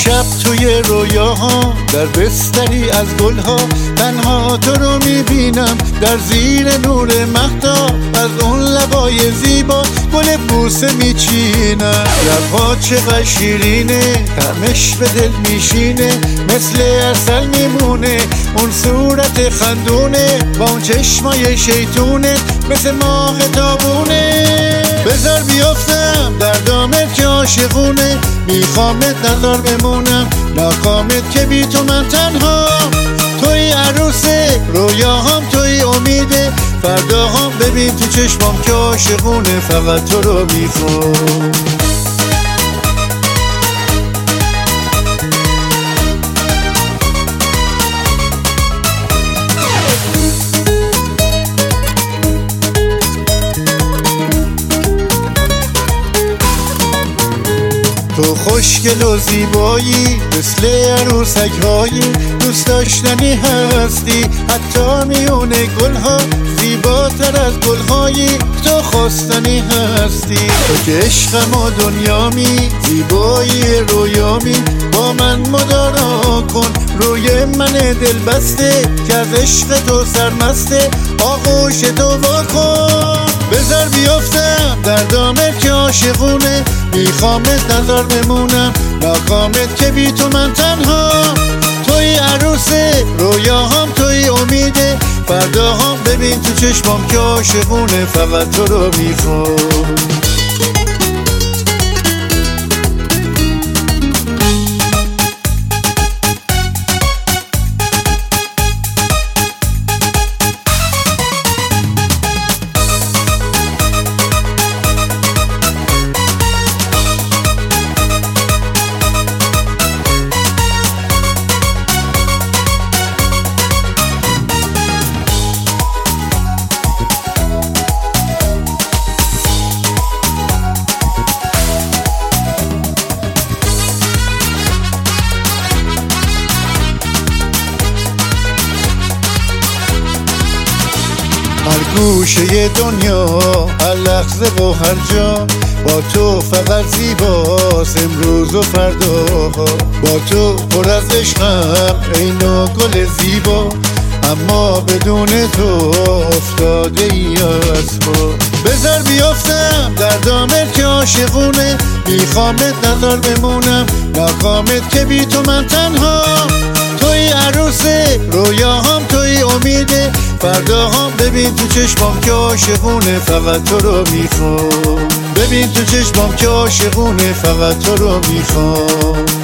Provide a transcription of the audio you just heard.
شب توی رویاها در بستری از گلها تنها تو رو میبینم در زیر نور مهتاب. از اون لبای زیبا گل بوسه میچینم. لبها چقدر شیرینه طعمش به دل میشینه، مثل عسل میمونه اون صورت خندونه با اون چشمای شیطونه مثل ماه تابونه. بذار بیافتم در دامت که عاشقونه، میخوامت نظر بمونم ناکامت که بی تو من تنها. توی عروسه رویاهام توی امیده، فرداهام ببین تو چشمام که عاشقونه فقط تو رو میخوام. تو خوشگل و زیبایی مثل عروسک هایی، دوست داشتنی هستی حتی میونه گلها، زیباتر از گلهایی تو خواستنی هستی. تو که عشقم و دنیامی، زیبایی رویامی، با من مدارا کن روی من دل بسته که از عشق تو سرمسته، آغوش تو واکن. بذار بیافتم در دامت که عاشقونه، میخوامت نظر بمونم ناکامت که بی تو من تنها. توی عروسه رویاهام توی امیده، فرداهام ببین تو چشمام که عاشقونه فقط تو رو میخوام. هر گوشه دنیا هر لحظه و هر جا با تو فقط زیباست امروز و فرداها. با تو پر از عشقم ای گل زیبا، اما بدون تو افتاده ای از پا. بذار بیافتم در دامت که عاشقونه، میخوامت نظر بمونم ناکامت که بی تو من تنها. توی عروسه رویاهام توی امیده، فرداهام ببین تو چشمام که عاشقونه فقط تو رو میخوام. ببین تو چشمام که عاشقونه فقط تو رو میخوام.